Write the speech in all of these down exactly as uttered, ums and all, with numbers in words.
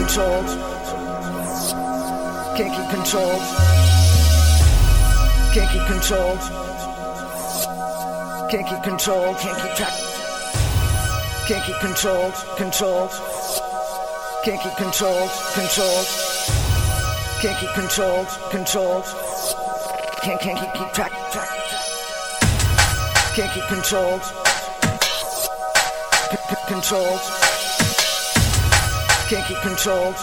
controlled. Can't keep controlled. Can't keep controlled. Can't keep controlled. Can't keep track. Can't keep controlled. Controlled. Can't keep controlled. Controlled. Can't keep controlled. Controlled. Can't can't keep keep track. Track. Can't keep controlled. Controlled. Can't keep controlled.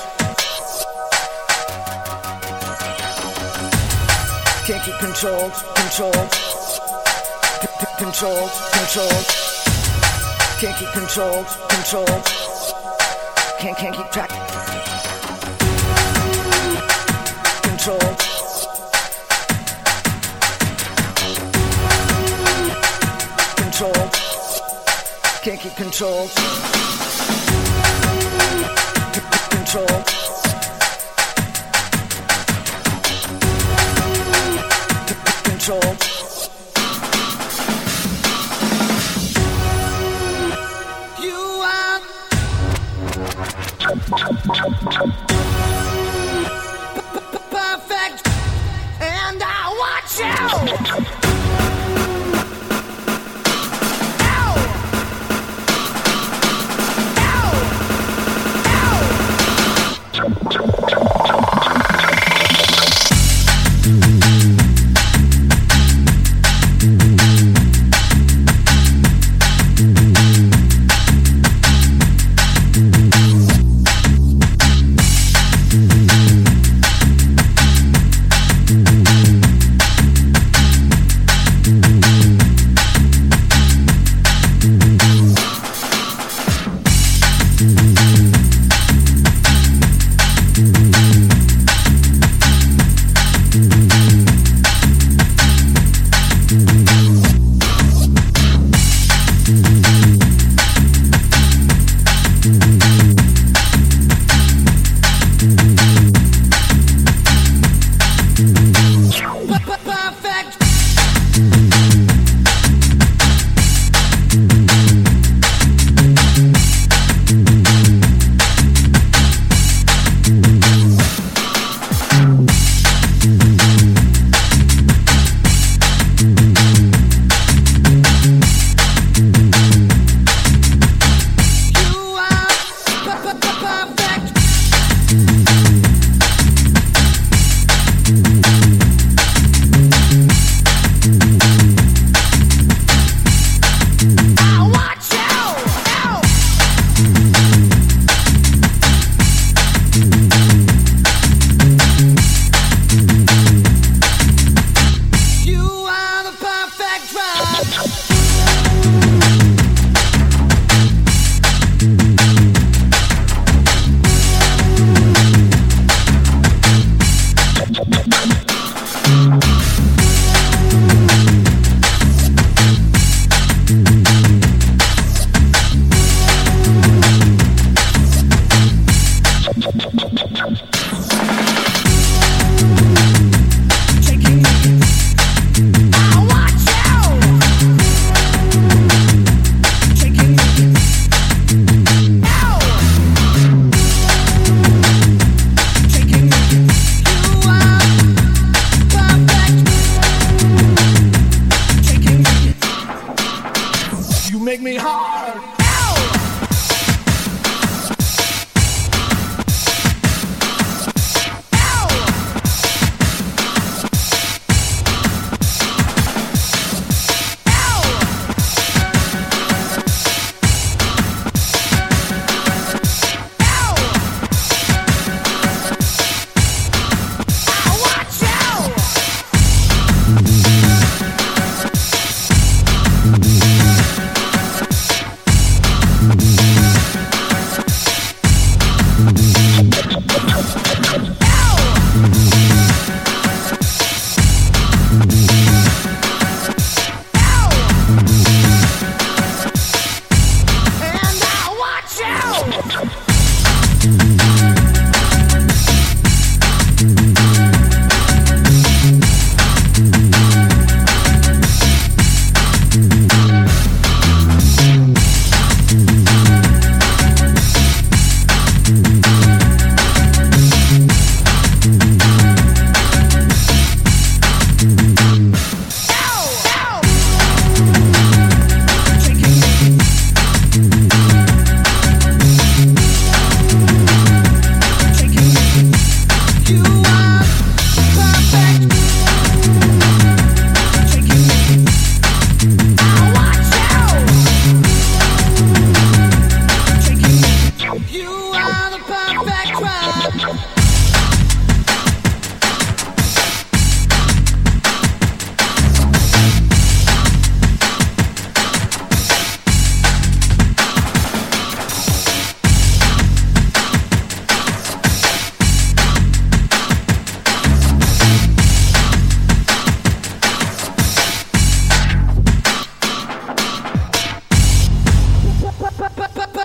Can't keep controlled. Controlled. Controlled. Controlled. Can't keep controlled. Controlled. Can't can't keep track. Controlled. Controlled. Can't keep controlled. Controlled. Controlled. You are perfect, and I want you.